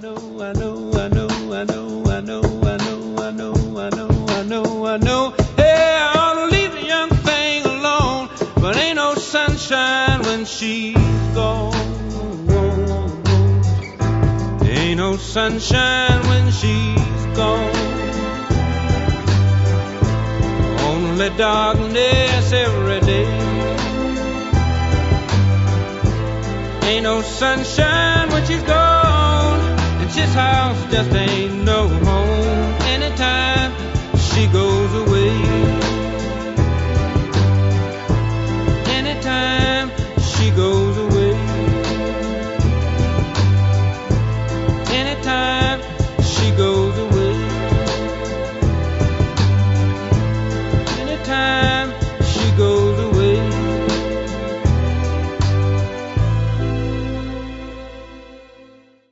Hey, I ought to leave the young thing alone, but ain't no sunshine when she's gone. Ain't no sunshine when she's gone. Only darkness every day. Ain't no sunshine when she's gone, and this house just ain't no home.